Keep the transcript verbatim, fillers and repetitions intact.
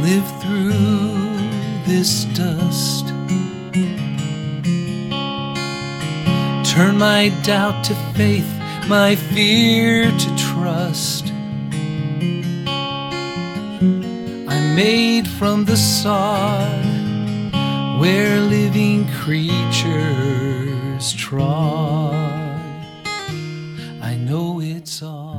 live through this dust. Turn my doubt to faith, my fear to trust. I'm made from the sod where living creatures trod. I know it's all